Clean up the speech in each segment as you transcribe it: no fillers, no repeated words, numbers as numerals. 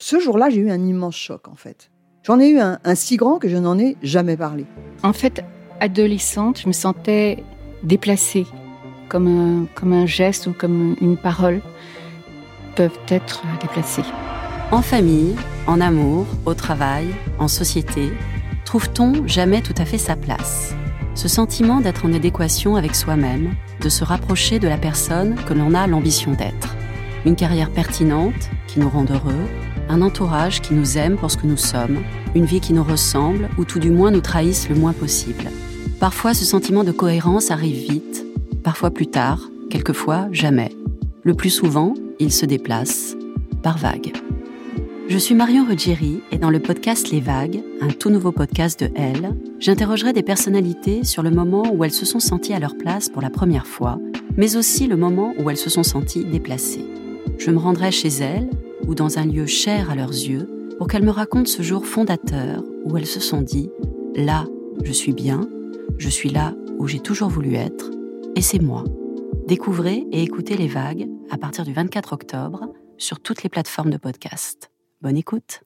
Ce jour-là, j'ai eu un immense choc, en fait. J'en ai eu un si grand que je n'en ai jamais parlé. En fait, adolescente, je me sentais déplacée, comme un geste ou comme une parole peuvent être déplacées. En famille, en amour, au travail, en société, trouve-t-on jamais tout à fait sa place ? Ce sentiment d'être en adéquation avec soi-même, de se rapprocher de la personne que l'on a l'ambition d'être. Une carrière pertinente qui nous rend heureux, un entourage qui nous aime pour ce que nous sommes, une vie qui nous ressemble ou tout du moins nous trahisse le moins possible. Parfois, ce sentiment de cohérence arrive vite, parfois plus tard, quelquefois jamais. Le plus souvent, il se déplace par vagues. Je suis Marion Ruggieri et dans le podcast Les Vagues, un tout nouveau podcast de Elle, j'interrogerai des personnalités sur le moment où elles se sont senties à leur place pour la première fois, mais aussi le moment où elles se sont senties déplacées. Je me rendrai chez elles ou dans un lieu cher à leurs yeux pour qu'elles me racontent ce jour fondateur où elles se sont dit « Là, je suis bien, je suis là où j'ai toujours voulu être, et c'est moi ». Découvrez et écoutez Les Vagues à partir du 24 octobre sur toutes les plateformes de podcast. Bonne écoute.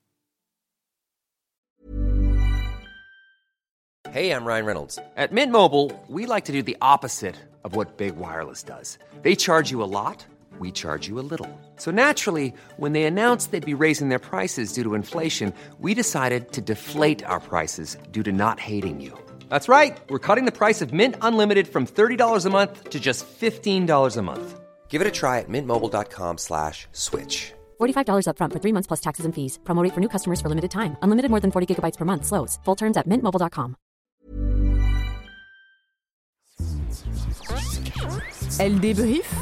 Hey, I'm Ryan Reynolds. At Mint Mobile, we like to do the opposite of what Big Wireless does. They charge you a lot, we charge you a little. So naturally, when they announced they'd be raising their prices due to inflation, we decided to deflate our prices due to not hating you. That's right. We're cutting the price of Mint Unlimited from $30 a month to just $15 a month. Give it a try at mintmobile.com/switch. $45 up front for 3 months plus taxes and fees. Promo rate for new customers for limited time. Unlimited more than 40 gigabytes per month. Slows full terms at mintmobile.com. Elle débrief.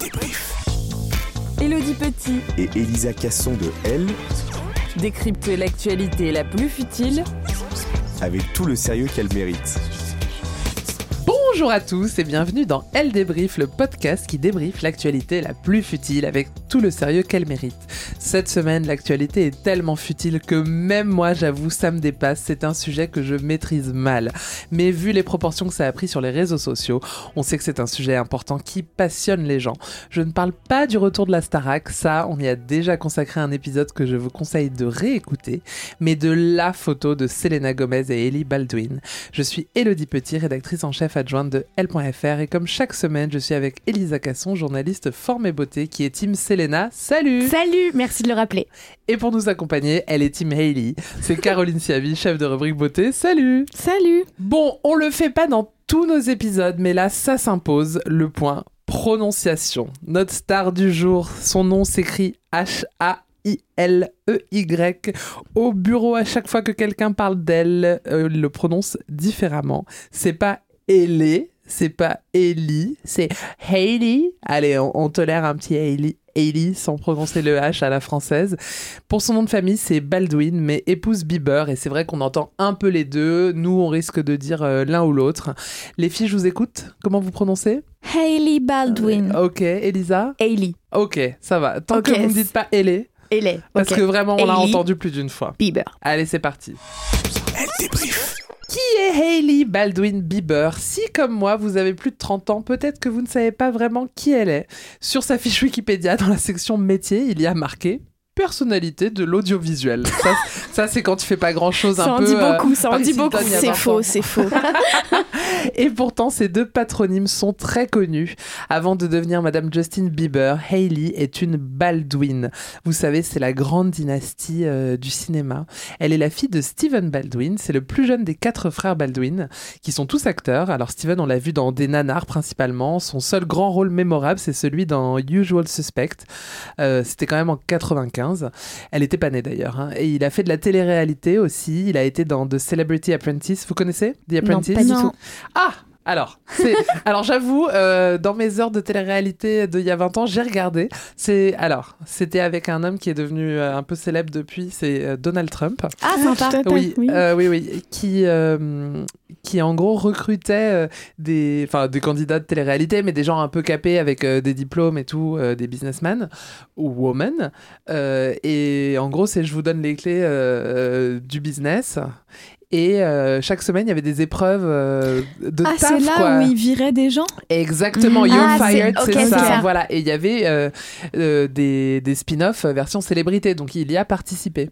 Élodie Petit et Elisa Casson de Elle décrypte l'actualité la plus futile avec tout le sérieux qu'elle mérite. Bonjour à tous et bienvenue dans Elle débrief, le podcast qui débriefe l'actualité la plus futile avec tout le sérieux qu'elle mérite. Cette semaine, l'actualité est tellement futile que même moi, j'avoue, ça me dépasse. C'est un sujet que je maîtrise mal. Mais vu les proportions que ça a pris sur les réseaux sociaux, on sait que c'est un sujet important qui passionne les gens. Je ne parle pas du retour de la Starac, ça, on y a déjà consacré un épisode que je vous conseille de réécouter, mais de la photo de Selena Gomez et Hailey Baldwin. Je suis Élodie Petit, rédactrice en chef adjointe de Elle.fr et comme chaque semaine, je suis avec Elisa Casson, journaliste forme et beauté qui est team Selena. Salut! Salut, merci de le rappeler. Et pour nous accompagner, elle est team Hailey. C'est Caroline Siavi, chef de rubrique beauté. Salut! Salut! Bon, on le fait pas dans tous nos épisodes, mais là, ça s'impose, le point prononciation. Notre star du jour, son nom s'écrit H-A-I-L-E-Y. Au bureau, à chaque fois que quelqu'un parle d'elle, le prononce différemment. C'est pas Hailey, c'est pas Ellie, c'est Hailey. Allez, on tolère un petit Hailey sans prononcer le H à la française. Pour son nom de famille, c'est Baldwin, mais épouse Bieber, et c'est vrai qu'on entend un peu les deux. Nous, on risque de dire l'un ou l'autre. Les filles, je vous écoute. Comment vous prononcez ? Hailey Baldwin. Ok, Elisa ? Hailey. Ok, ça va. Tant que vous ne dites pas Hailey. Hailey. Parce que vraiment, on l'a Hailey entendu plus d'une fois. Bieber. Allez, c'est parti. Elle débrief. Qui est Hailey Baldwin Bieber ? Si, comme moi, vous avez plus de 30 ans, peut-être que vous ne savez pas vraiment qui elle est. Sur sa fiche Wikipédia, dans la section métier, il y a marqué personnalité de l'audiovisuel. Ça c'est quand tu fais pas grand-chose un peu... Ça en dit beaucoup. C'est faux. Et pourtant, ces deux patronymes sont très connus. Avant de devenir Madame Justin Bieber, Hailey est une Baldwin. Vous savez, c'est la grande dynastie du cinéma. Elle est la fille de Steven Baldwin. C'est le plus jeune des 4 frères Baldwin, qui sont tous acteurs. Alors Steven, on l'a vu dans des nanars principalement. Son seul grand rôle mémorable, c'est celui dans Usual Suspect. C'était quand même en 95. Elle était pas née d'ailleurs. Hein. Et il a fait de la télé-réalité aussi. Il a été dans The Celebrity Apprentice. Vous connaissez The Apprentice ? Non, pas du tout. Ah ! Alors j'avoue, dans mes heures de télé-réalité d'il y a 20 ans, j'ai regardé. C'était avec un homme qui est devenu un peu célèbre depuis, c'est Donald Trump. Ah, sympa. Oui, qui en gros recrutait des candidats de télé-réalité, mais des gens un peu capés avec des diplômes et tout, des businessmen ou women. Et en gros, c'est je vous donne les clés du business. et chaque semaine il y avait des épreuves de taf. C'est là quoi. où ils viraient des gens. Exactement, You're Fired, c'est ça. ça. Voilà, et il y avait des spin-offs version célébrité, donc il y a participé.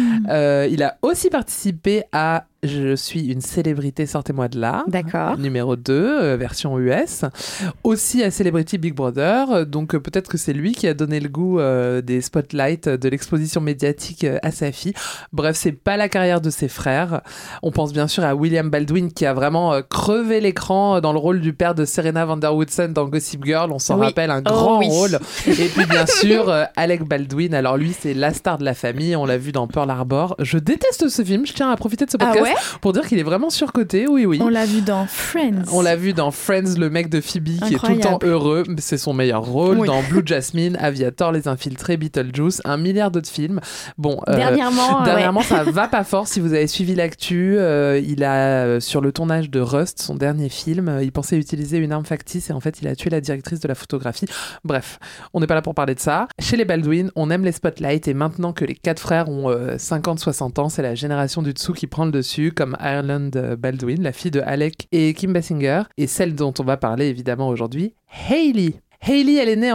Il a aussi participé à Je suis une célébrité, sortez-moi de là. D'accord. Numéro 2, version US. Aussi à Celebrity Big Brother. Donc peut-être que c'est lui qui a donné le goût des spotlights, de l'exposition médiatique à sa fille. Bref, c'est pas la carrière de ses frères. On pense bien sûr à William Baldwin qui a vraiment crevé l'écran dans le rôle du père de Serena van der Woodsen dans Gossip Girl. On s'en rappelle, un grand rôle. Et puis bien sûr, Alec Baldwin. Alors lui, c'est la star de la famille. On l'a vu dans Pearl Harbor. Je déteste ce film. Je tiens à profiter de ce podcast pour dire qu'il est vraiment surcoté. Oui. On l'a vu dans Friends. On l'a vu dans Friends, le mec de Phoebe qui est tout le temps heureux. C'est son meilleur rôle. Dans Blue Jasmine, Aviator, Les Infiltrés, Beetlejuice, 1 milliard d'autres films. Bon, dernièrement ça va pas fort. Si vous avez suivi l'actu, il a, sur le tournage de Rust, son dernier film, il pensait utiliser une arme factice et en fait, il a tué la directrice de la photographie. Bref, on n'est pas là pour parler de ça. Chez les Baldwin, on aime les spotlights et maintenant que les 4 frères ont 50-60 ans, c'est la génération du dessous qui prend le dessus, comme Ireland Baldwin, la fille de Alec et Kim Basinger, et celle dont on va parler évidemment aujourd'hui, Hailey. Hailey, elle est née en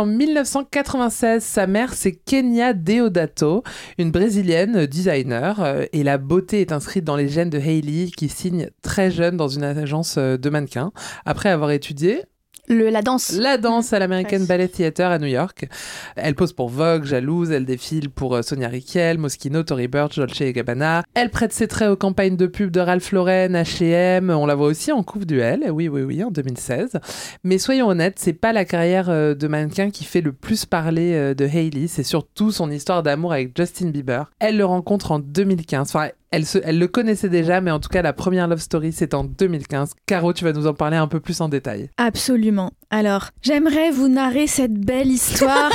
1996. Sa mère, c'est Kenya Deodato, une brésilienne designer. Et la beauté est inscrite dans les gènes de Hailey, qui signe très jeune dans une agence de mannequins, après avoir étudié la danse. La danse à l'American Ballet Theatre à New York. Elle pose pour Vogue, Jalouse, elle défile pour Sonia Rykiel, Moschino, Tory Burch, Dolce & Gabbana. Elle prête ses traits aux campagnes de pub de Ralph Lauren, H&M. On la voit aussi en couve duel, oui, en 2016. Mais soyons honnêtes, c'est pas la carrière de mannequin qui fait le plus parler de Hailey, c'est surtout son histoire d'amour avec Justin Bieber. Elle le rencontre en 2015. Enfin, elle le connaissait déjà, mais en tout cas, la première love story, c'est en 2015. Caro, tu vas nous en parler un peu plus en détail. Absolument. Alors, j'aimerais vous narrer cette belle histoire.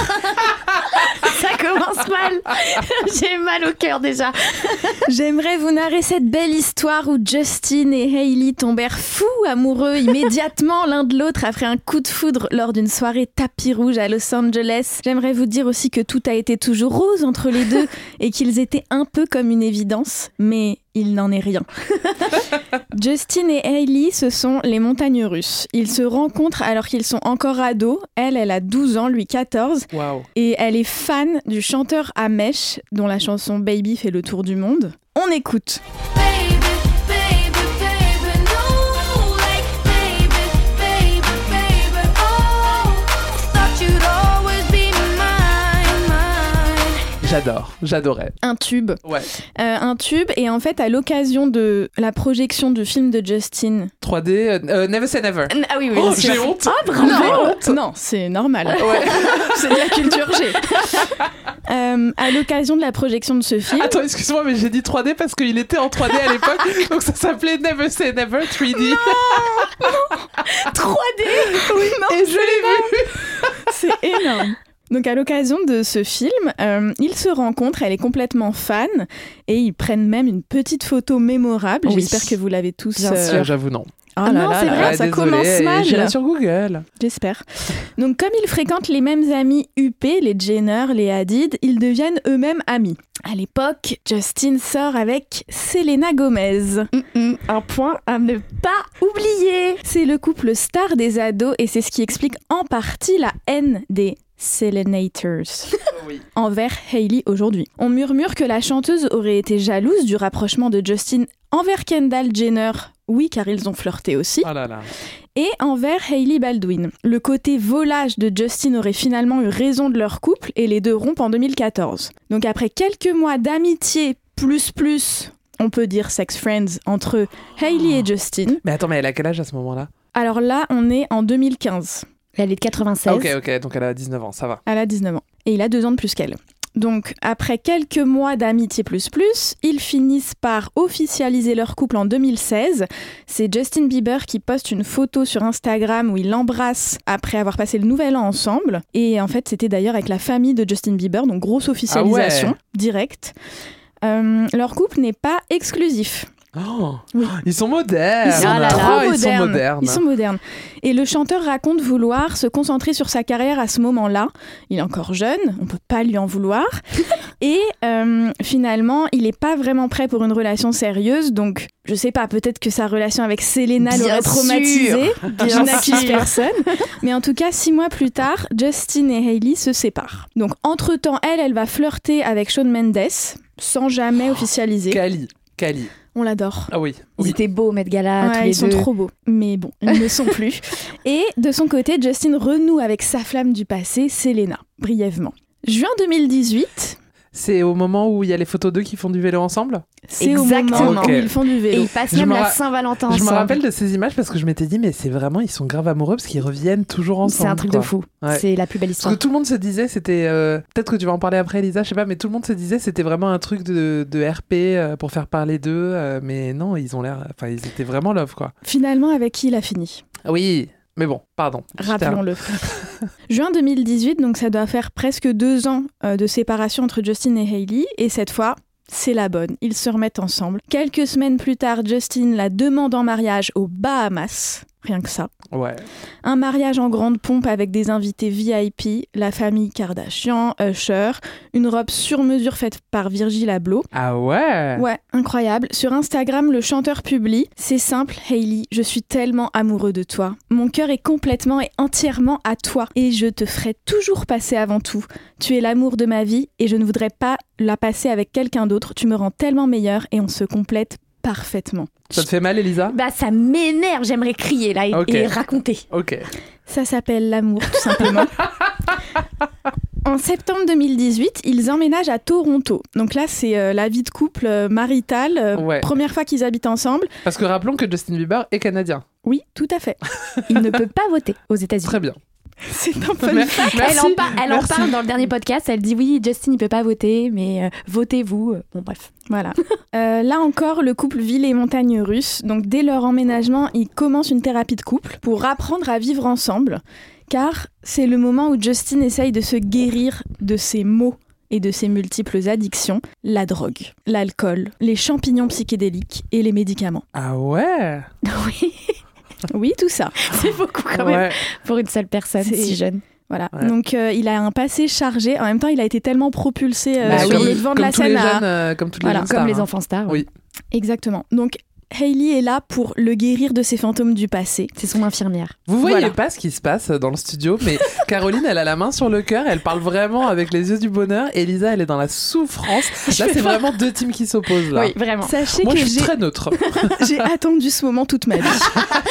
Ça commence mal. J'ai mal au cœur déjà. J'aimerais vous narrer cette belle histoire où Justin et Hailey tombèrent fous amoureux immédiatement l'un de l'autre après un coup de foudre lors d'une soirée tapis rouge à Los Angeles. J'aimerais vous dire aussi que tout a été toujours rose entre les deux et qu'ils étaient un peu comme une évidence, mais il n'en est rien. Justin et Hailey, ce sont les montagnes russes. Ils se rencontrent alors qu'ils sont encore ados. Elle a 12 ans, lui 14. Wow. Et elle est fan du chanteur Amesh, dont la chanson Baby fait le tour du monde. On écoute. J'adorais. Un tube. Ouais. Un tube, et en fait, à l'occasion de la projection du film de Justin. 3D, Never Say Never. Ah oui, oh, j'ai honte. Ah, bravo. Non, c'est normal. Ouais. C'est de la culture G. À l'occasion de la projection de ce film... Attends, excuse-moi, mais j'ai dit 3D parce qu'il était en 3D à l'époque, donc ça s'appelait Never Say Never 3D. Non 3D. Oui, non, et je l'ai vu. C'est énorme. Donc à l'occasion de ce film, ils se rencontrent, elle est complètement fan, et ils prennent même une petite photo mémorable. Oui. J'espère que vous l'avez tous... Bien sûr, j'avoue non. Oh non, c'est vrai, ça commence mal. J'irai sur Google. J'espère. Donc comme ils fréquentent les mêmes amis UP, les Jenner, les Hadid, ils deviennent eux-mêmes amis. À l'époque, Justin sort avec Selena Gomez. Un point à ne pas oublier. C'est le couple star des ados et c'est ce qui explique en partie la haine des Selenators envers Hailey aujourd'hui. On murmure que la chanteuse aurait été jalouse du rapprochement de Justin envers Kendall Jenner, oui, car ils ont flirté aussi, et envers Hailey Baldwin. Le côté volage de Justin aurait finalement eu raison de leur couple et les deux rompent en 2014. Donc après quelques mois d'amitié plus, on peut dire sex friends, entre Hailey et Justin. Mais attends, mais elle a quel âge à ce moment-là ? Alors là, on est en 2015. Elle est de 96. Ok, donc elle a 19 ans, ça va. Elle a 19 ans. Et il a 2 ans de plus qu'elle. Donc, après quelques mois d'amitié plus, ils finissent par officialiser leur couple en 2016. C'est Justin Bieber qui poste une photo sur Instagram où il l'embrasse après avoir passé le nouvel an ensemble. Et en fait, c'était d'ailleurs avec la famille de Justin Bieber, donc grosse officialisation directe. Leur couple n'est pas exclusif. Oh, Oui. Ils sont modernes. Ils sont Ils sont modernes. Ils sont modernes. Et le chanteur raconte vouloir se concentrer sur sa carrière à ce moment-là. Il est encore jeune, on peut pas lui en vouloir. Et finalement, il est pas vraiment prêt pour une relation sérieuse. Donc, je sais pas, peut-être que sa relation avec Selena l'aurait traumatisé. Je n'accuse personne. Mais en tout cas, 6 mois plus tard, Justin et Hailey se séparent. Donc, entre-temps, elle va flirter avec Shawn Mendes sans jamais officialiser. Kali. On l'adore. Ah oui. Ils étaient beaux, Met Gala, tous les ils sont deux. trop beaux. Mais bon, ils ne sont plus. Et de son côté, Justin renoue avec sa flamme du passé, Selena, brièvement. Juin 2018. C'est au moment où il y a les photos d'eux qui font du vélo ensemble ? C'est au moment où ils font du Et vélo. ils passent même la Saint-Valentin ensemble. Je me rappelle de ces images parce que je m'étais dit, mais c'est vraiment, ils sont grave amoureux parce qu'ils reviennent toujours ensemble. C'est un truc quoi. de fou. Ouais. C'est la plus belle histoire. Parce que tout le monde se disait, c'était. Peut-être que tu vas en parler après, Elisa, je sais pas, mais tout le monde se disait, c'était vraiment un truc de RP pour faire parler d'eux. Mais non, ils ont l'air. Enfin, ils étaient vraiment love, quoi. Finalement, avec qui il a fini ? Oui, mais bon, pardon. Rappelons-le. Juin 2018, donc ça doit faire presque 2 ans de séparation entre Justin et Hailey. Et cette fois, c'est la bonne. Ils se remettent ensemble. Quelques semaines plus tard, Justin la demande en mariage aux Bahamas. Rien que ça. Ouais. Un mariage en grande pompe avec des invités VIP, la famille Kardashian, Usher, une robe sur mesure faite par Virgil Abloh. Ah ouais. Ouais, incroyable. Sur Instagram, le chanteur publie « C'est simple, Hailey, je suis tellement amoureux de toi. Mon cœur est complètement et entièrement à toi et je te ferai toujours passer avant tout. Tu es l'amour de ma vie et je ne voudrais pas la passer avec quelqu'un d'autre. Tu me rends tellement meilleure et on se complète parfaitement. » Ça te fait mal, Elisa ? Bah, ça m'énerve, j'aimerais crier là et raconter. Ok. Ça s'appelle l'amour, tout simplement. En septembre 2018, ils emménagent à Toronto. Donc là, c'est la vie de couple maritale, première fois qu'ils habitent ensemble. Parce que rappelons que Justin Bieber est canadien. Oui, tout à fait. Il ne peut pas voter aux États-Unis. Très bien. C'est un fun fact. Elle en parle dans le dernier podcast. Elle dit oui, Justin il peut pas voter, mais votez-vous. Bon bref. Voilà. Là encore, le couple vit les montagnes russes. Donc dès leur emménagement, ils commencent une thérapie de couple pour apprendre à vivre ensemble. Car c'est le moment où Justin essaye de se guérir de ses maux et de ses multiples addictions, la drogue, l'alcool, les champignons psychédéliques et les médicaments. Ah ouais. Oui. Oui, tout ça. C'est beaucoup quand même pour une seule personne si jeune. Voilà. Ouais. Donc il a un passé chargé. En même temps, il a été tellement propulsé sur le devant de la scène. Comme toutes les jeunes stars, comme les enfants stars. Oui. Exactement. Donc Hailey est là pour le guérir de ses fantômes du passé. C'est son infirmière. Vous voyez pas ce qui se passe dans le studio, mais Caroline, elle a la main sur le cœur, elle parle vraiment avec les yeux du bonheur. Elisa, elle est dans la souffrance. Là, c'est vraiment 2 teams qui s'opposent là. Oui, vraiment. Sachez Moi, que je suis très neutre. J'ai attendu ce moment toute ma vie.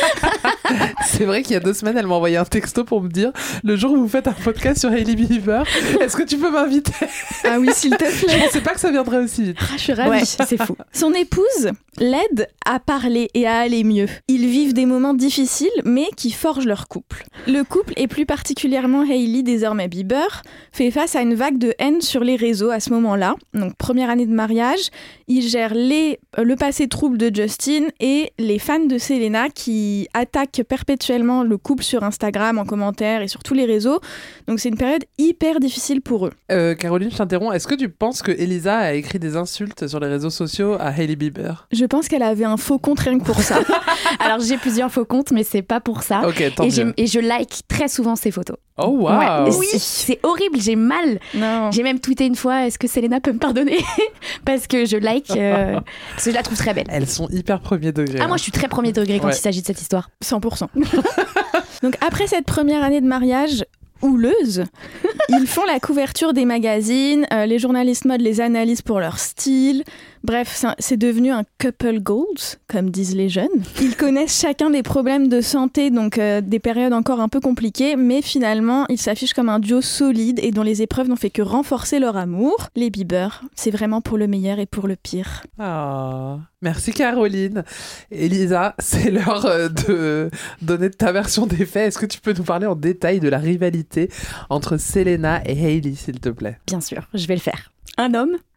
C'est vrai qu'il y a 2 semaines, elle m'a envoyé un texto pour me dire le jour où vous faites un podcast sur Hailey Bieber, est-ce que tu peux m'inviter ? Ah oui, s'il te plaît. Je pensais pas que ça viendrait aussi vite. Je suis ravie, c'est fou. Son épouse l'aide à parler et à aller mieux. Ils vivent des moments difficiles, mais qui forgent leur couple. Le couple, et plus particulièrement Hailey, désormais Bieber, fait face à une vague de haine sur les réseaux à ce moment-là. Donc, première année de mariage, ils gèrent le passé trouble de Justin et les fans de Selena qui attaquent perpétuellement le couple sur Instagram, en commentaire et sur tous les réseaux. Donc, c'est une période hyper difficile pour eux. Caroline, je t'interromps. Est-ce que tu penses que Elisa a écrit des insultes sur les réseaux sociaux à Hailey Bieber ? Je pense qu'elle avait un faux compte rien que pour ça. Alors j'ai plusieurs faux comptes, mais c'est pas pour ça. Ok, tant mieux. Et je like très souvent ses photos. Oh waouh. Oui, c'est horrible, j'ai mal. Non. J'ai même tweeté une fois, est-ce que Selena peut me pardonner ? Parce que je like, parce que je la trouve très belle. Elles sont hyper premier degré. Ah, moi je suis très premier degré quand il s'agit de cette histoire. 100%. Donc après cette première année de mariage houleuse, ils font la couverture des magazines, les journalistes mode les analysent pour leur style. Bref, c'est devenu un couple goals, comme disent les jeunes. Ils connaissent chacun des problèmes de santé, donc des périodes encore un peu compliquées, mais finalement, ils s'affichent comme un duo solide et dont les épreuves n'ont fait que renforcer leur amour. Les Bieber, c'est vraiment pour le meilleur et pour le pire. Ah, merci Caroline. Elisa, c'est l'heure de donner ta version des faits. Est-ce que tu peux nous parler en détail de la rivalité entre Selena et Hailey, s'il te plaît ? Bien sûr, je vais le faire. Un homme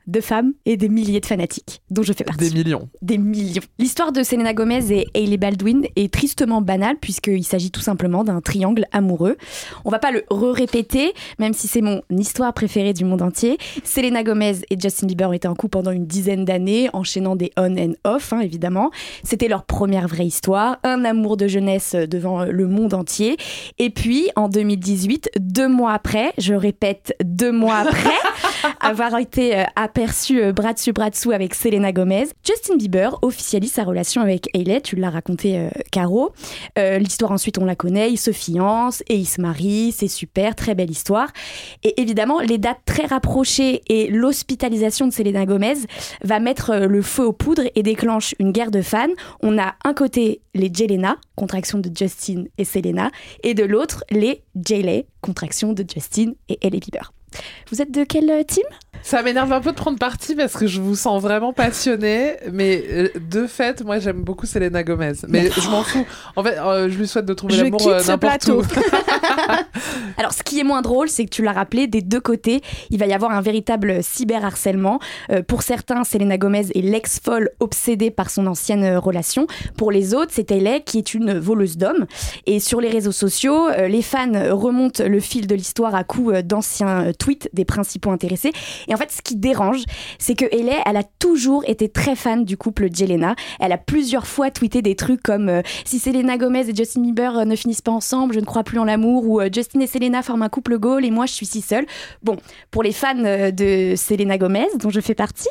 de femmes et des milliers de fanatiques, dont je fais partie. Des millions. Des millions. L'histoire de Selena Gomez et Hailey Baldwin est tristement banale puisqu'il s'agit tout simplement d'un triangle amoureux. On va pas le répéter, même si c'est mon histoire préférée du monde entier. Selena Gomez et Justin Bieber ont été en couple pendant une dizaine d'années, enchaînant des on and off, évidemment. C'était leur première vraie histoire, un amour de jeunesse devant le monde entier. Et puis, en 2018, 2 mois après, je répète 2 mois après, avoir été aperçu bras dessous avec Selena Gomez, Justin Bieber officialise sa relation avec Hailey, tu l'as raconté Caro. L'histoire ensuite on la connaît, ils se fiancent et ils se marient, c'est super, très belle histoire. Et évidemment les dates très rapprochées et l'hospitalisation de Selena Gomez va mettre le feu aux poudres et déclenche une guerre de fans. On a un côté les Jelena, contraction de Justin et Selena, et de l'autre les Jaylay, contraction de Justin et Hailey Bieber. Vous êtes de quel team ? Ça m'énerve un peu de prendre parti parce que je vous sens vraiment passionnée, mais de fait, moi j'aime beaucoup Selena Gomez. Mais je m'en fous. En fait, je lui souhaite de trouver l'amour n'importe où. Alors, ce qui est moins drôle, c'est que tu l'as rappelé, des deux côtés, il va y avoir un véritable cyberharcèlement. Pour certains, Selena Gomez est l'ex-folle obsédée par son ancienne relation. Pour les autres, c'est Hailey qui est une voleuse d'hommes. Et sur les réseaux sociaux, les fans remontent le fil de l'histoire à coups d'anciens tweets des principaux intéressés. Et en fait, ce qui dérange, c'est que Hailey, elle a toujours été très fan du couple Jelena. Elle a plusieurs fois tweeté des trucs comme si Selena Gomez et Justin Bieber ne finissent pas ensemble, je ne crois plus en l'amour, ou Justin et Selena forment un couple goal et moi je suis si seule. Bon, pour les fans de Selena Gomez, dont je fais partie,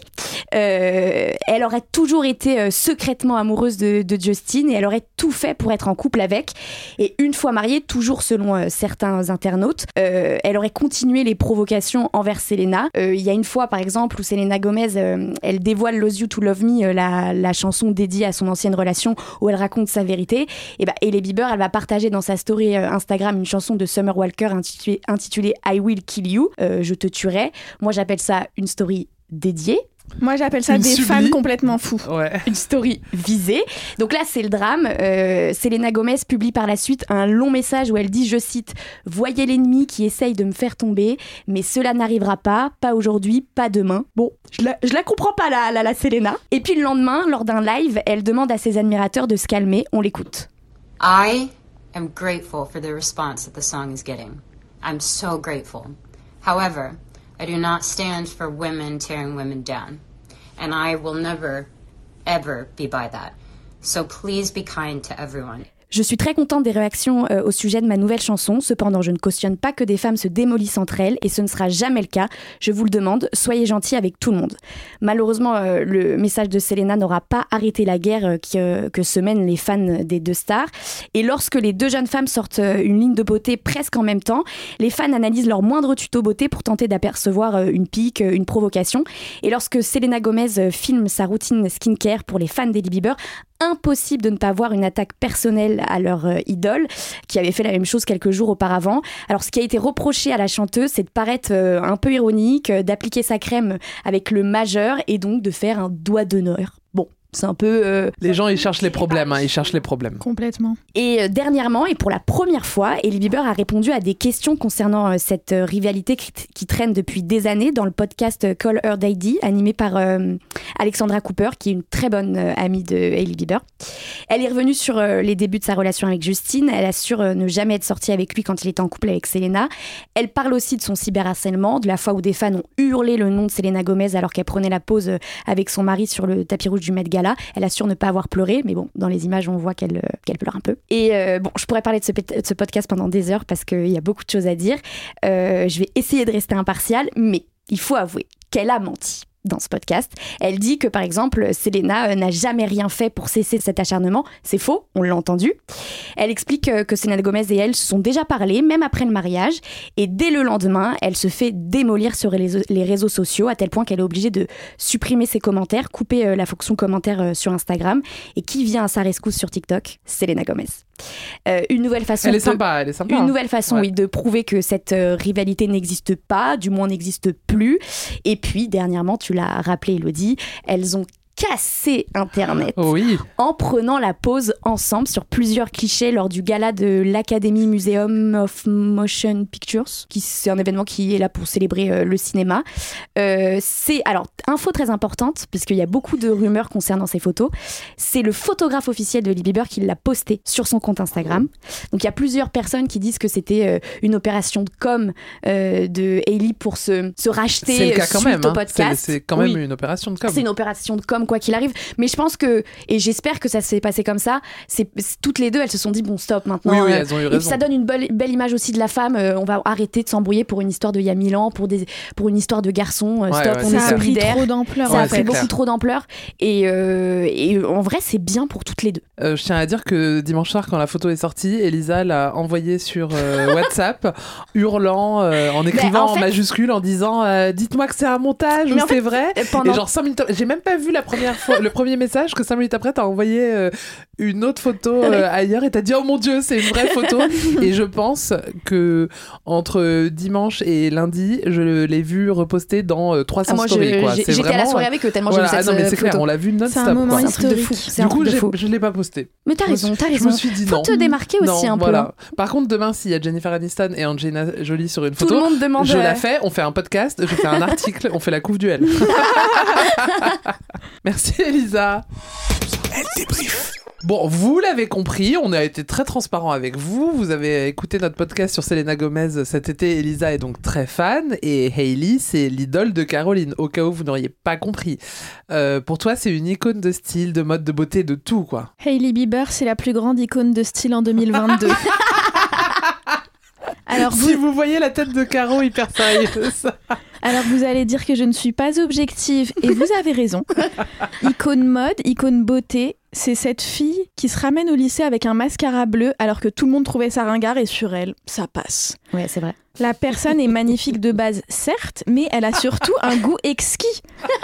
elle aurait toujours été secrètement amoureuse de Justin et elle aurait tout fait pour être en couple avec. Et une fois mariée, toujours selon certains internautes, elle aurait continué les provocations envers Selena. Il y a une fois, par exemple, où Selena Gomez, elle dévoile Lose You to Love Me, la chanson dédiée à son ancienne relation, où elle raconte sa vérité. Et Hailey Bieber, elle va partager dans sa story Instagram une chanson de Summer Walker intitulée I Will Kill You, je te tuerai. Moi, j'appelle ça une story dédiée. Moi, j'appelle ça des fans complètement fous. Ouais. Une story visée. Donc là, c'est le drame. Selena Gomez publie par la suite un long message où elle dit, je cite, « Voyez l'ennemi qui essaye de me faire tomber, mais cela n'arrivera pas aujourd'hui, pas demain. » Bon, je la comprends pas, la Selena. Et puis le lendemain, lors d'un live, elle demande à ses admirateurs de se calmer. On l'écoute. I am grateful for the response that the song is getting. I'm so grateful. However, I do not stand for women tearing women down. And I will never, ever be by that. So please be kind to everyone. Je suis très contente des réactions au sujet de ma nouvelle chanson. Cependant, je ne cautionne pas que des femmes se démolissent entre elles et ce ne sera jamais le cas. Je vous le demande, soyez gentils avec tout le monde. Malheureusement, le message de Selena n'aura pas arrêté la guerre que se mènent les fans des deux stars. Et lorsque les deux jeunes femmes sortent une ligne de beauté presque en même temps, les fans analysent leur moindre tuto beauté pour tenter d'apercevoir une pique, une provocation. Et lorsque Selena Gomez filme sa routine skincare pour les fans d'Hailey Bieber, impossible de ne pas voir une attaque personnelle à leur idole, qui avait fait la même chose quelques jours auparavant. Alors, ce qui a été reproché à la chanteuse, c'est de paraître un peu ironique, d'appliquer sa crème avec le majeur et donc de faire un doigt d'honneur. Bon, c'est un peu... Les gens, ils cherchent les problèmes, ils cherchent les problèmes. Complètement. Et dernièrement, et pour la première fois, Hailey Bieber a répondu à des questions concernant cette rivalité qui traîne depuis des années dans le podcast Call Her Daddy, animé par Alexandra Cooper, qui est une très bonne amie de Hailey Bieber. Elle est revenue sur les débuts de sa relation avec Justin. Elle assure ne jamais être sortie avec lui quand il était en couple avec Selena. Elle parle aussi de son cyberharcèlement, de la fois où des fans ont hurlé le nom de Selena Gomez alors qu'elle prenait la pause avec son mari sur le tapis rouge du Met Gala. Elle assure ne pas avoir pleuré, mais bon, dans les images, on voit qu'elle pleure un peu. Et bon, je pourrais parler de ce podcast pendant des heures parce qu'il y a beaucoup de choses à dire. Je vais essayer de rester impartiale, mais il faut avouer qu'elle a menti dans ce podcast. Elle dit que, par exemple, Selena n'a jamais rien fait pour cesser cet acharnement. C'est faux, on l'a entendu. Elle explique que Selena Gomez et elle se sont déjà parlé, même après le mariage. Et dès le lendemain, elle se fait démolir sur les réseaux sociaux, à tel point qu'elle est obligée de supprimer ses commentaires, couper la fonction commentaire sur Instagram. Et qui vient à sa rescousse sur TikTok ? Selena Gomez. Une nouvelle façon elle est sympa. Une nouvelle façon, oui, de prouver que cette rivalité n'existe pas, du moins n'existe plus. Et puis, dernièrement, tu l'as rappelé, Elodie, elles ont cassé Internet en prenant la pose ensemble sur plusieurs clichés lors du gala de l'Academy Museum of Motion Pictures, c'est un événement qui est là pour célébrer le cinéma. Alors, info très importante, puisqu'il y a beaucoup de rumeurs concernant ces photos, c'est le photographe officiel de Hailey Bieber qui l'a posté sur son compte Instagram. Donc il y a plusieurs personnes qui disent que c'était une opération de com de Hailey pour se racheter c'est le cas quand suite même, au podcast. C'est quand même une opération de com. C'est une opération de com quoi qu'il arrive, mais je pense que, et j'espère que ça s'est passé comme ça, toutes les deux elles se sont dit bon stop maintenant. Oui, elles ont eu raison. Et ça donne une belle image aussi de la femme, on va arrêter de s'embrouiller pour une histoire d'il y a 1000 ans, pour une histoire de garçon, stop, on est solidaire. Ça a pris trop d'ampleur. Ça a pris beaucoup trop d'ampleur et en vrai c'est bien pour toutes les deux. Je tiens à dire que dimanche soir quand la photo est sortie, Elisa l'a envoyée sur WhatsApp hurlant en écrivant en majuscule en disant dites-moi que c'est un montage ou c'est vrai. Et genre 5 minutes j'ai même pas vu la première fois le premier message que 5 minutes après t'as envoyé une autre photo ailleurs et t'as dit oh mon dieu c'est une vraie photo. Et je pense que entre dimanche et lundi je l'ai vu reposter dans 300 stories quoi. J'étais à la soirée avec eux tellement j'ai vu cette non mais c'est photo. clair on l'a vu non-stop. C'est un moment historique. Du coup je l'ai pas posté. Mais t'as raison. Je me suis dit faut te démarquer aussi un peu. Par contre demain s'il y a Jennifer Aniston et Angelina Jolie sur une photo, tout le monde demande je la fais, on fait un podcast, je fais un article, on fait la couve du L. Merci Elisa. Elle débrief. Bon, vous l'avez compris, on a été très transparent avec vous. Vous avez écouté notre podcast sur Selena Gomez cet été. Elisa est donc très fan et Hailey, c'est l'idole de Caroline, au cas où vous n'auriez pas compris. Pour toi, c'est une icône de style, de mode, de beauté, de tout, quoi. Hailey Bieber, c'est la plus grande icône de style en 2022. Alors si vous voyez la tête de Caro hyper sérieuse. Alors vous allez dire que je ne suis pas objective et vous avez raison. Icône mode, icône beauté, c'est cette fille qui se ramène au lycée avec un mascara bleu alors que tout le monde trouvait ça ringard et sur elle, ça passe. Ouais, c'est vrai. La personne est magnifique de base, certes, mais elle a surtout un goût exquis.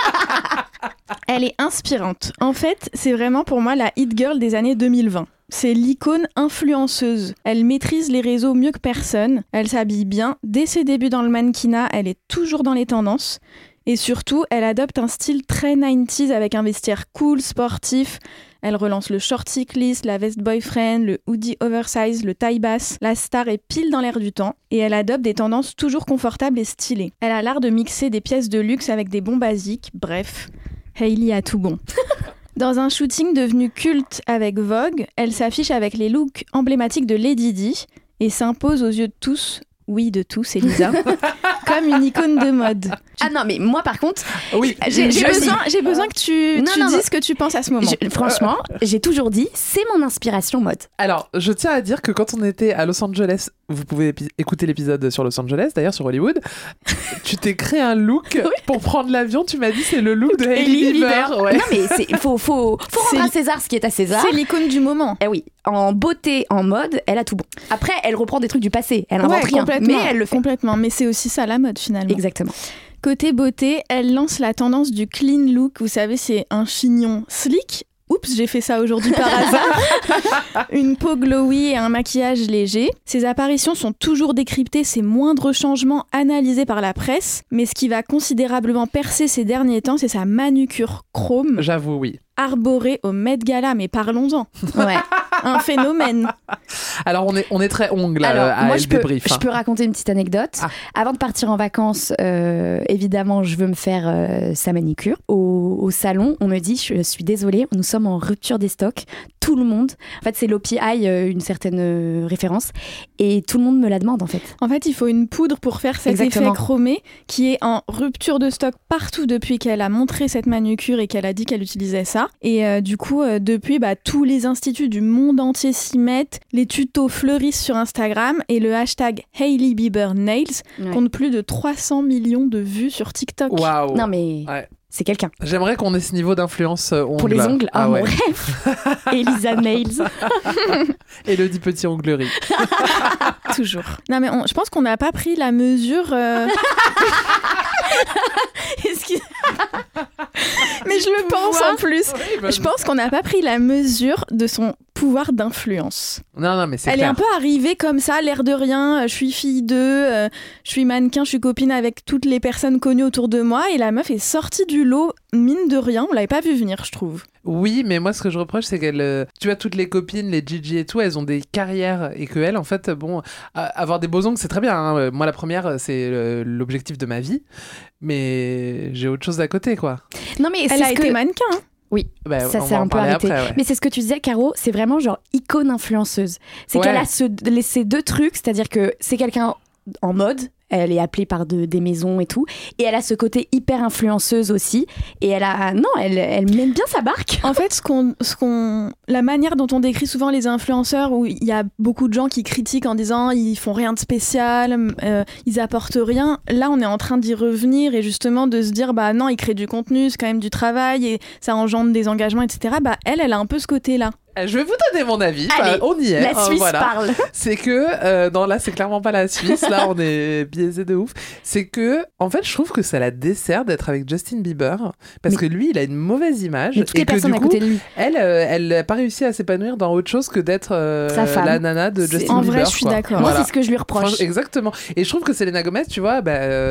Elle est inspirante. En fait, c'est vraiment pour moi la hit girl des années 2020. C'est l'icône influenceuse. Elle maîtrise les réseaux mieux que personne. Elle s'habille bien. Dès ses débuts dans le mannequinat, elle est toujours dans les tendances. Et surtout, elle adopte un style très 90s avec un vestiaire cool, sportif. Elle relance le short cycliste, la veste boyfriend, le hoodie oversize, le taille basse. La star est pile dans l'air du temps. Et elle adopte des tendances toujours confortables et stylées. Elle a l'art de mixer des pièces de luxe avec des bons basiques. Bref, Hailey a tout bon. Dans un shooting devenu culte avec Vogue, elle s'affiche avec les looks emblématiques de Lady Di et s'impose aux yeux de tous, oui de tous Elisa, comme une icône de mode. Ah non mais moi par contre, oui, j'ai besoin que tu dises ce que tu penses à ce moment. Franchement, j'ai toujours dit, c'est mon inspiration mode. Alors, je tiens à dire que quand on était à Los Angeles, vous pouvez écouter l'épisode sur Los Angeles, d'ailleurs sur Hollywood, tu t'es créé un look pour prendre l'avion, tu m'as dit c'est le look de Hailey Bieber. Ouais. Non mais il faut rendre à César ce qui est à César. C'est l'icône du moment. Eh oui, en beauté, en mode, elle a tout bon. Après, elle reprend des trucs du passé, elle invente rien, mais elle le fait. Complètement, mais c'est aussi ça la mode finalement. Exactement. Côté beauté, elle lance la tendance du clean look. Vous savez, c'est un chignon slick. Oups, j'ai fait ça aujourd'hui par hasard. Une peau glowy et un maquillage léger. Ses apparitions sont toujours décryptées, ses moindres changements analysés par la presse. Mais ce qui va considérablement percer ces derniers temps, c'est sa manucure chrome. J'avoue, oui. Arborée au Met Gala, mais parlons-en. Ouais. Un phénomène. Alors on est très ongles à moi, Elle débrief. Je peux raconter une petite anecdote. Avant de partir en vacances, évidemment, je veux me faire sa manicure. Au salon, on me dit, je suis désolée, nous sommes en rupture des stocks. Tout le monde, en fait, c'est l'OPI, une certaine référence, et tout le monde me la demande en fait. En fait, il faut une poudre pour faire cet effet chromé qui est en rupture de stock partout depuis qu'elle a montré cette manucure et qu'elle a dit qu'elle utilisait ça. Et du coup, depuis, tous les instituts du monde entier s'y mettent, les tutos fleurissent sur Instagram et le hashtag Hailey Bieber Nails compte plus de 300 millions de vues sur TikTok. Waouh. Non mais... Ouais. C'est quelqu'un. J'aimerais qu'on ait ce niveau d'influence ongles. Pour les ongles, mon rêve. Elisa Nails. Élodie Petit Onglerie. Toujours. Non mais je pense qu'on n'a pas pris la mesure... Mais je le pense en plus. Je pense qu'on n'a pas pris la mesure de son pouvoir d'influence. Non, mais c'est Elle clair. est un peu arrivée comme ça, l'air de rien, je suis fille d'eux, je suis mannequin, je suis copine avec toutes les personnes connues autour de moi, et la meuf est sortie du lot, mine de rien, on l'avait pas vu venir, je trouve. Oui, mais moi, ce que je reproche, c'est qu'elle... tu vois, toutes les copines, les Gigi et tout, elles ont des carrières, et qu'elle, en fait, bon, avoir des beaux ongles, c'est très bien. Hein. Moi, la première, c'est l'objectif de ma vie, mais j'ai autre chose à côté, quoi. Non, mais elle a été mannequin, hein. Oui, bah, ça s'est un peu arrêté. Après, ouais. Mais c'est ce que tu disais, Caro, c'est vraiment genre icône influenceuse. C'est qu'elle a ces deux trucs, c'est-à-dire que c'est quelqu'un en mode, elle est appelée par des maisons et tout, et elle a ce côté hyper influenceuse aussi, et elle mène bien sa barque. En fait, la manière dont on décrit souvent les influenceurs, où il y a beaucoup de gens qui critiquent en disant ils font rien de spécial, ils apportent rien, là on est en train d'y revenir, et justement de se dire bah non, ils créent du contenu, c'est quand même du travail, et ça engendre des engagements, etc. Bah elle a un peu ce côté-là. Je vais vous donner mon avis. Allez, on y est. la Suisse parle. C'est que non, là c'est clairement pas la Suisse. Là on est biaisé de ouf. C'est que en fait je trouve que ça la dessert d'être avec Justin Bieber parce que lui il a une mauvaise image et toutes les personnes à côté de lui. Elle a pas réussi à s'épanouir dans autre chose que d'être la nana de Justin Bieber. En vrai, je suis d'accord. Moi, c'est ce que je lui reproche. Exactement. Et je trouve que Selena Gomez, tu vois,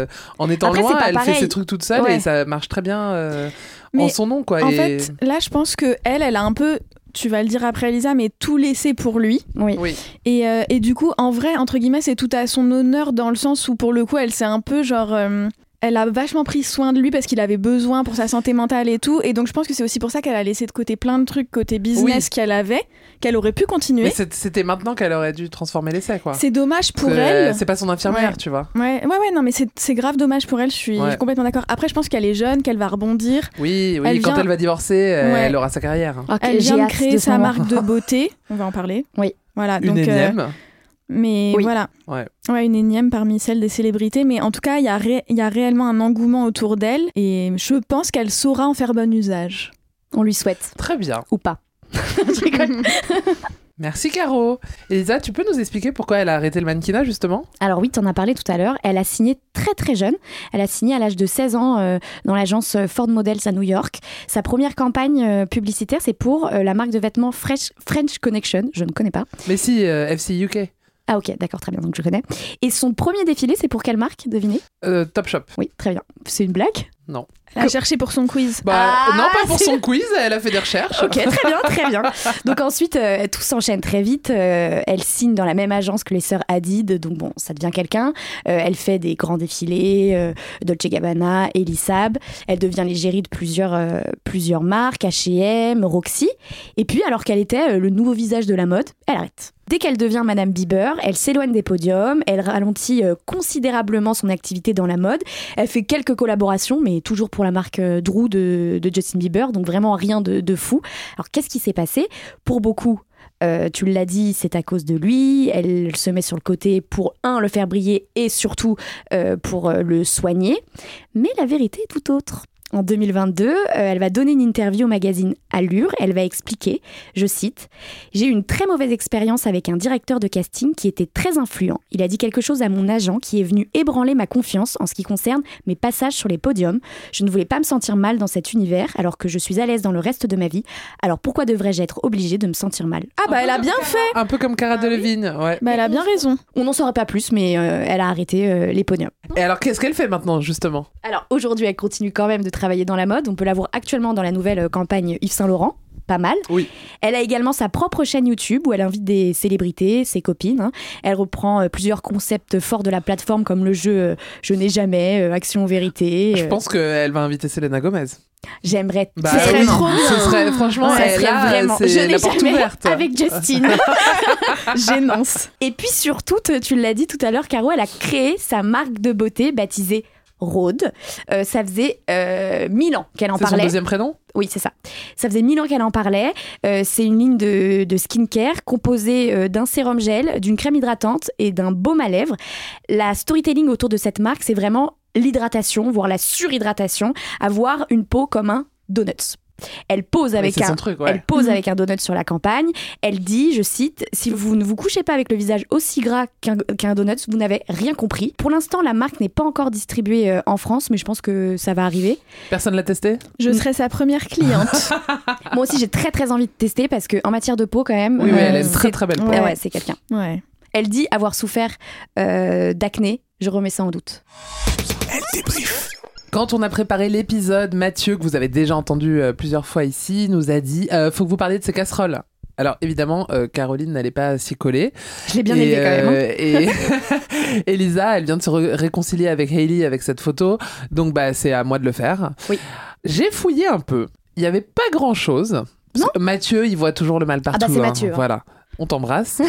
en étant après, loin, elle pareil. fait ses trucs toute seule et ça marche très bien en son nom, quoi. En fait, là, je pense que elle a un peu. Tu vas le dire après, Elisa, mais tout laissé pour lui. Oui. Et du coup, en vrai, entre guillemets, c'est tout à son honneur dans le sens où, pour le coup, elle s'est un peu genre... elle a vachement pris soin de lui parce qu'il avait besoin pour sa santé mentale et tout. Et donc, je pense que c'est aussi pour ça qu'elle a laissé de côté plein de trucs côté business qu'elle aurait pu continuer. Mais c'était maintenant qu'elle aurait dû transformer l'essai, quoi. C'est dommage pour elle. C'est pas son infirmière, tu vois. Ouais, non, mais c'est grave dommage pour elle. Je suis complètement d'accord. Après, je pense qu'elle est jeune, qu'elle va rebondir. Oui, quand elle va divorcer, elle aura sa carrière. Okay, elle vient de créer sa marque de beauté. On va en parler. Oui. Voilà. Une énième. Mais voilà. Ouais, une énième parmi celles des célébrités. Mais en tout cas, il y a réellement un engouement autour d'elle. Et je pense qu'elle saura en faire bon usage. On lui souhaite. Très bien. Ou pas. Je rigole. Merci Caro. Elisa, tu peux nous expliquer pourquoi elle a arrêté le mannequinat justement ? Alors oui, tu en as parlé tout à l'heure. Elle a signé très très jeune. Elle a signé à l'âge de 16 ans dans l'agence Ford Models à New York. Sa première campagne publicitaire, c'est pour la marque de vêtements French Connection. Je ne connais pas. Mais si, FC UK. Ah ok, d'accord, très bien, donc je connais. Et son premier défilé, c'est pour quelle marque, devinez ? Topshop. Oui, très bien. C'est une blague ? Non. Elle a cherché pour son quiz. Non, pas pour son quiz, elle a fait des recherches. Ok, très bien. Donc ensuite, tout s'enchaîne très vite. Elle signe dans la même agence que les sœurs Hadid, donc bon, ça devient quelqu'un. Elle fait des grands défilés, Dolce & Gabbana, Elisab. Elle devient l'égérie de plusieurs marques, H&M, Roxy. Et puis, alors qu'elle était le nouveau visage de la mode, elle arrête. Dès qu'elle devient Madame Bieber, elle s'éloigne des podiums, elle ralentit considérablement son activité dans la mode. Elle fait quelques collaborations, mais toujours pour la marque Drew de Justin Bieber, donc vraiment rien de fou. Alors qu'est-ce qui s'est passé ? Pour beaucoup, tu l'as dit, c'est à cause de lui. Elle se met sur le côté pour, le faire briller et surtout pour le soigner. Mais la vérité est tout autre. En 2022, elle va donner une interview au magazine Allure. Elle va expliquer, je cite, « J'ai eu une très mauvaise expérience avec un directeur de casting qui était très influent. Il a dit quelque chose à mon agent qui est venu ébranler ma confiance en ce qui concerne mes passages sur les podiums. Je ne voulais pas me sentir mal dans cet univers alors que je suis à l'aise dans le reste de ma vie. Alors pourquoi devrais-je être obligée de me sentir mal ?» Ah bah elle a bien fait. Un peu comme Cara Delevingne, ouais. Bah elle a bien raison. On n'en saura pas plus, mais elle a arrêté les podiums. Et alors qu'est-ce qu'elle fait maintenant, justement ? Alors aujourd'hui, elle continue quand même de travailler dans la mode. On peut la voir actuellement dans la nouvelle campagne Yves Saint Laurent. Pas mal. Oui. Elle a également sa propre chaîne YouTube où elle invite des célébrités, ses copines. Elle reprend plusieurs concepts forts de la plateforme comme le jeu Je n'ai jamais, Action Vérité. Je pense qu'elle va inviter Selena Gomez. J'aimerais. Ce serait trop bien. Ce serait franchement, vraiment. C'est la porte ouverte. Avec Justin. Gênance. Et puis surtout, tu l'as dit tout à l'heure, Caro, elle a créé sa marque de beauté baptisée Rhode. Ça faisait 1000 ans qu'elle en parlait. C'est son deuxième prénom ? Oui, c'est ça. Ça faisait 1000 ans qu'elle en parlait. C'est une ligne de skincare composée d'un sérum gel, d'une crème hydratante et d'un baume à lèvres. La storytelling autour de cette marque, c'est vraiment l'hydratation, voire la surhydratation, avoir une peau comme un donut. Elle pose avec c'est son truc, ouais. Elle pose avec un donut sur la campagne. Elle dit, je cite, « Si vous ne vous couchez pas avec le visage aussi gras qu'un donut, vous n'avez rien compris. » Pour l'instant, la marque n'est pas encore distribuée en France, mais je pense que ça va arriver. Personne l'a testé ? Je serai sa première cliente. Moi aussi, j'ai très très envie de tester parce qu'en matière de peau, quand même... Oui, elle a une très très belle peau. Ouais, c'est quelqu'un. Ouais. Elle dit avoir souffert d'acné. Je remets ça en doute. Elle débrief. Quand on a préparé l'épisode, Mathieu, que vous avez déjà entendu plusieurs fois ici, nous a dit faut que vous parliez de ces casseroles. Alors évidemment, Caroline n'allait pas s'y coller. Je l'ai bien aidée quand même. Et Elisa, elle vient de se réconcilier avec Hailey avec cette photo, donc c'est à moi de le faire. Oui. J'ai fouillé un peu. Il n'y avait pas grand-chose. Mathieu, il voit toujours le mal partout. C'est Mathieu. Voilà. On t'embrasse.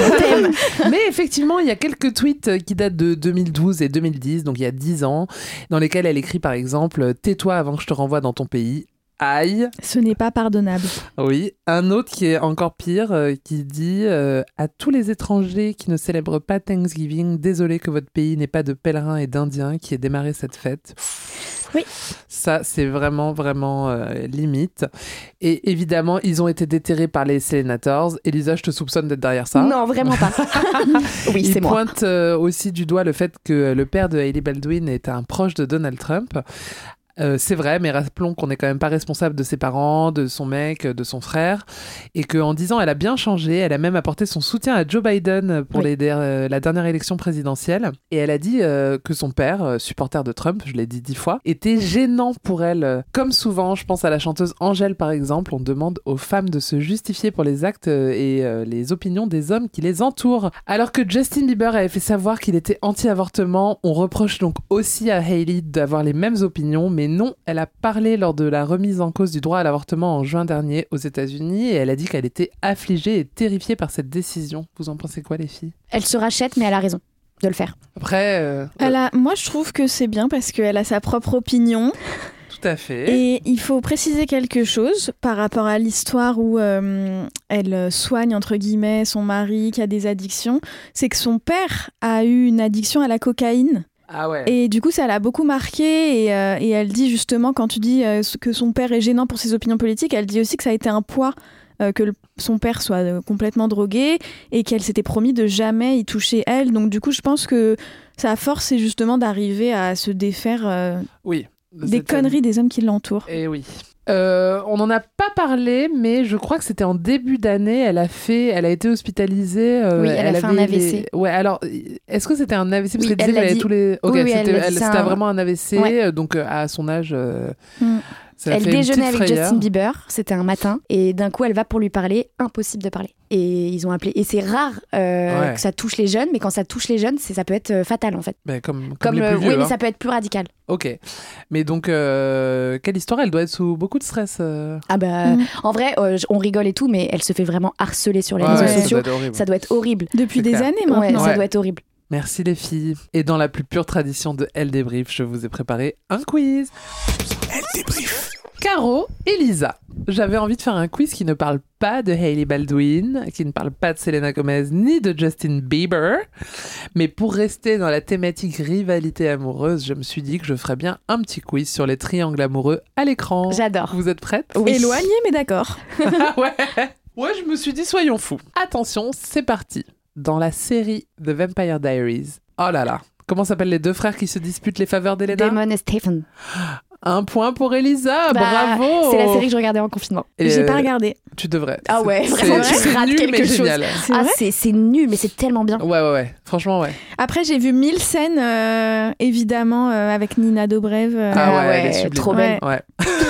Mais effectivement, il y a quelques tweets qui datent de 2012 et 2010, donc il y a 10 ans, dans lesquels elle écrit par exemple « Tais-toi avant que je te renvoie dans ton pays ». Aïe. Ce n'est pas pardonnable. Oui. Un autre qui est encore pire, qui dit à tous les étrangers qui ne célèbrent pas Thanksgiving, désolé que votre pays n'ait pas de pèlerins et d'Indiens qui aient démarré cette fête. Oui. Ça, c'est vraiment, vraiment limite. Et évidemment, ils ont été déterrés par les Selenators. Elisa, je te soupçonne d'être derrière ça. Non, vraiment pas. Oui, c'est moi. Il pointe aussi du doigt le fait que le père de Hailey Baldwin est un proche de Donald Trump. C'est vrai, mais rappelons qu'on n'est quand même pas responsable de ses parents, de son mec, de son frère, et qu'en 10 ans, elle a bien changé. Elle a même apporté son soutien à Joe Biden pour la dernière élection présidentielle. Et elle a dit que son père, supporter de Trump, je l'ai dit 10 fois, était gênant pour elle. Comme souvent, je pense à la chanteuse Angèle par exemple, on demande aux femmes de se justifier pour les actes et les opinions des hommes qui les entourent. Alors que Justin Bieber avait fait savoir qu'il était anti-avortement, on reproche donc aussi à Hailey d'avoir les mêmes opinions, mais non, elle a parlé lors de la remise en cause du droit à l'avortement en juin dernier aux États-Unis et elle a dit qu'elle était affligée et terrifiée par cette décision. Vous en pensez quoi, les filles ? Elle se rachète, mais elle a raison de le faire. Après... Moi, je trouve que c'est bien parce qu'elle a sa propre opinion. Tout à fait. Et il faut préciser quelque chose par rapport à l'histoire où elle soigne, entre guillemets, son mari qui a des addictions. C'est que son père a eu une addiction à la cocaïne. Ah ouais. Et du coup, ça l'a beaucoup marqué. Et elle dit justement, quand tu dis que son père est gênant pour ses opinions politiques, elle dit aussi que ça a été un poids que son père soit complètement drogué et qu'elle s'était promis de jamais y toucher elle. Donc du coup, je pense que sa force, c'est justement d'arriver à se défaire des conneries des hommes qui l'entourent. Et oui. On n'en a pas parlé, mais je crois que c'était en début d'année. Elle a été hospitalisée. Oui, elle a fait un AVC. Ouais, alors, est-ce que c'était un AVC? Parce oui, qu'elle disait qu'elle avait tous les... Ok, oui, c'était vraiment un AVC. Ouais. Donc, à son âge... Elle déjeunait avec Justin Bieber, c'était un matin, et d'un coup elle va pour lui parler, impossible de parler. Et ils ont appelé. Et c'est rare que ça touche les jeunes, mais quand ça touche les jeunes, ça peut être fatal en fait. Ben, comme les plus vieux, oui, mais ça peut être plus radical. Ok. Mais donc, quelle histoire? Elle doit être sous beaucoup de stress. Ah bah, en vrai, on rigole et tout, mais elle se fait vraiment harceler sur les réseaux sociaux. Ça doit être horrible. Depuis des années maintenant. Ça doit être horrible. Merci les filles. Et dans la plus pure tradition de Elle débrief, je vous ai préparé un quiz. Elle débrief. Caro et Lisa, j'avais envie de faire un quiz qui ne parle pas de Hailey Baldwin, qui ne parle pas de Selena Gomez ni de Justin Bieber, mais pour rester dans la thématique rivalité amoureuse, je me suis dit que je ferais bien un petit quiz sur les triangles amoureux à l'écran. J'adore. Vous êtes prêtes? Oui. Éloigné mais d'accord. Ouais, je me suis dit soyons fous. Attention, c'est parti. Dans la série The Vampire Diaries, oh là là, comment s'appellent les deux frères qui se disputent les faveurs d'Elena? Damon et Stephen. Un point pour Elisa, bravo. C'est la série que je regardais en confinement. J'ai pas regardé. Tu devrais. Ah ouais, vraiment, tu rates quelque chose. C'est nul, mais c'est tellement bien. Ouais. Franchement, ouais. Après, j'ai vu 1000 scènes, évidemment, avec Nina Dobrev. Ah ouais, trop belle. Ouais.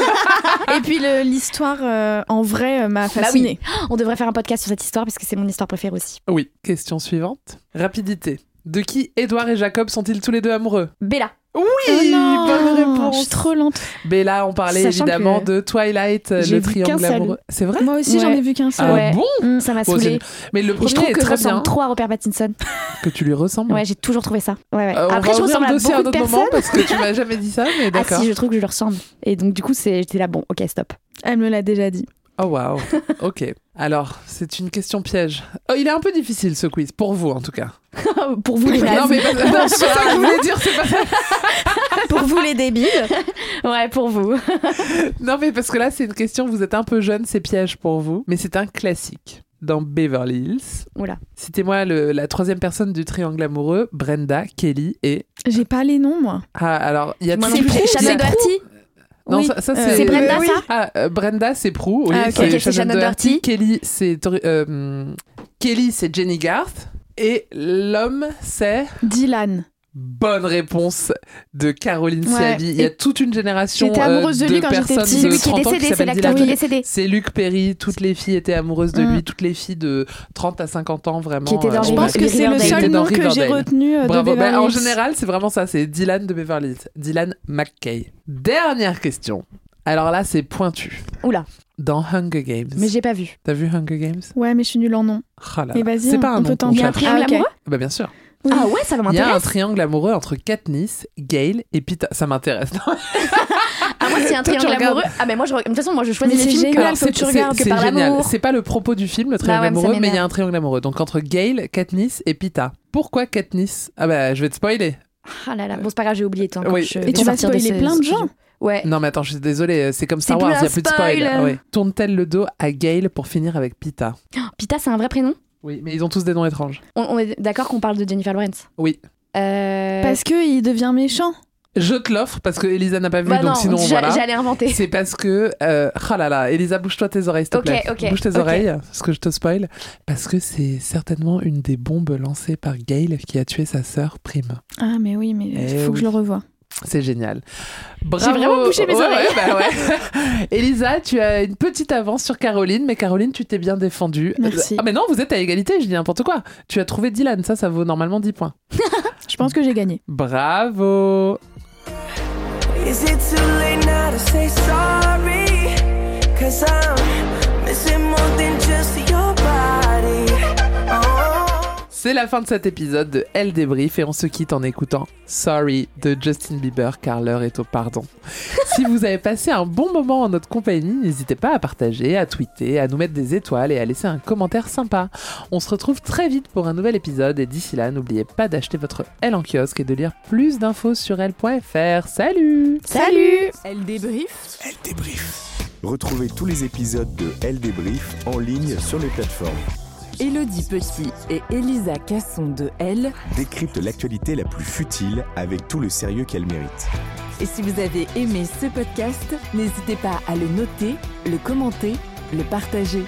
Et puis l'histoire, en vrai, m'a fascinée. Bah oui. On devrait faire un podcast sur cette histoire parce que c'est mon histoire préférée aussi. Oui. Question suivante. Rapidité. De qui Edward et Jacob sont-ils tous les deux amoureux? Bella. Oui, bonne réponse. Je suis trop lente. Bella, on parlait évidemment de Twilight, le triangle amoureux. C'est vrai? Moi aussi, j'en ai vu qu'un seul. Ah bon? Ça m'a saoulée. Mais le premier je trouve est que très je ressemble bien. trop à Robert Pattinson. Que tu lui ressembles? Ouais, j'ai toujours trouvé ça. Ouais. Après, je ressemble à beaucoup de personnes. Parce que tu m'as jamais dit ça, mais d'accord. Ah si, je trouve que je lui ressemble. Et donc du coup, j'étais là, bon, ok, stop. Elle me l'a déjà dit. Oh waouh, ok. Alors, c'est une question piège. Oh, il est un peu difficile ce quiz, pour vous en tout cas. Pour vous les nazes. Non mais c'est ça que je voulais dire, c'est pas ça. Pour vous les débiles. Ouais, pour vous. Non mais parce que là c'est une question, vous êtes un peu jeune, c'est piège pour vous. Mais c'est un classique. Dans Beverly Hills. Oula. Citez-moi la troisième personne du triangle amoureux, Brenda, Kelly et... J'ai pas les noms, moi. Ah, alors, il y a tout... C'est Shannon Doherty. Non, oui. ça c'est... C'est Brenda, oui. ça Brenda, c'est Prue. Oui, okay. C'est Shannon Doherty. Kelly, c'est Jenny Garth. Et l'homme, c'est... Dylan. Bonne réponse de Caroline Siabi. Il y a toute une génération j'étais amoureuse de lui quand j'étais personnes petite. de Celui qui 30 est ans qui décédé, c'est s'appellent l'acteur Dylan. qui est décédé. C'est Luc Perry. Toutes les filles étaient amoureuses de lui. Toutes les filles de 30 à 50 ans, vraiment. Qui étaient dans Je pense que c'est le seul nom que j'ai retenu de Bravo. Beverly En Hills. général, c'est vraiment ça. C'est Dylan de Beverly Hills. Dylan McKay. Dernière question. Alors là, c'est pointu. Oula. Dans Hunger Games. Mais j'ai pas vu. T'as vu Hunger Games? Ouais, mais je suis nulle en nom. Oh là là. Mais vas-y, c'est pas un on nom peut qu'on tenter. Il y a un cherche. triangle Ah, ok. amoureux Bah bien sûr. Oui. Ah ouais, ça Il y a un m'intéresse. triangle amoureux entre Katniss, Gale et Peeta. Ça m'intéresse. Non. Ah, moi, c'est un Toi, tu triangle regardes. amoureux. Ah, mais moi, de toute façon, moi, je choisis Mais les c'est films génial, que faut que tu regardes, que par génial. l'amour. C'est pas le propos du film, le triangle ouais, mais ça amoureux, mais il y m'énerve. a un triangle amoureux. Donc entre Gale, Katniss et Peeta. Pourquoi Katniss? Ah bah, je vais te spoiler. Ah là là. Bon, c'est pas grave, j'ai oublié tant. Oui. Et tu vas spoiler plein de gens. Ouais. Non mais attends, je suis désolée, c'est comme Star C'est Wars, plus il n'y un a plus de spoil. spoil. Ouais. Tourne-t-elle le dos à Gale pour finir avec Peeta? Peeta, c'est un vrai prénom? Oui, mais ils ont tous des noms étranges. On est d'accord qu'on parle de Jennifer Lawrence? Oui. Parce qu'il devient méchant. Je te l'offre parce que Elisa n'a pas vu, Bah donc non, sinon voilà. j'allais inventer. C'est parce que... oh là là, Elisa, bouge-toi tes oreilles, s'il te plaît. Ok. Bouge tes oreilles, parce que je te spoil. Parce que c'est certainement une des bombes lancées par Gale qui a tué sa sœur Prime. Ah, mais oui, mais il faut que je le revoie. C'est génial. Bravo. J'ai vraiment bouché mes oreilles. Ouais. Elisa, tu as une petite avance sur Caroline, mais Caroline, tu t'es bien défendue. Merci. Ah mais non, vous êtes à égalité, je dis n'importe quoi. Tu as trouvé Dylan, ça vaut normalement 10 points. Je pense que j'ai gagné. Bravo. Is it too late now to say sorry? 'Cause I'm missing more than just your body. C'est la fin de cet épisode de Elle Débrief et on se quitte en écoutant Sorry de Justin Bieber car l'heure est au pardon. Si vous avez passé un bon moment en notre compagnie, n'hésitez pas à partager, à tweeter, à nous mettre des étoiles et à laisser un commentaire sympa. On se retrouve très vite pour un nouvel épisode et d'ici là, n'oubliez pas d'acheter votre Elle en kiosque et de lire plus d'infos sur elle.fr. Salut! Salut! Elle débrief. Elle débrief. Retrouvez tous les épisodes de Elle débrief en ligne sur les plateformes. Élodie Petit et Elisa Casson de Elle Décrypte l'actualité la plus futile avec tout le sérieux qu'elle mérite. Et si vous avez aimé ce podcast, n'hésitez pas à le noter, le commenter, le partager.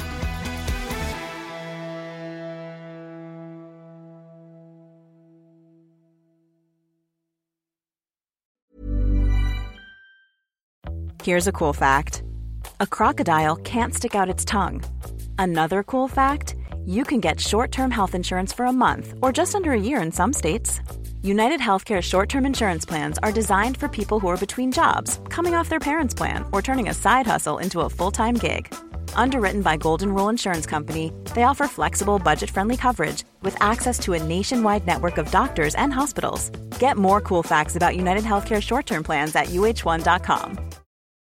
Here's a cool fact. A crocodile can't stick out its tongue. Another cool fact, you can get short-term health insurance for a month or just under a year in some states. United Healthcare short-term insurance plans are designed for people who are between jobs, coming off their parents' plan, or turning a side hustle into a full-time gig. Underwritten by Golden Rule Insurance Company, they offer flexible, budget-friendly coverage with access to a nationwide network of doctors and hospitals. Get more cool facts about United Healthcare short-term plans at uh1.com.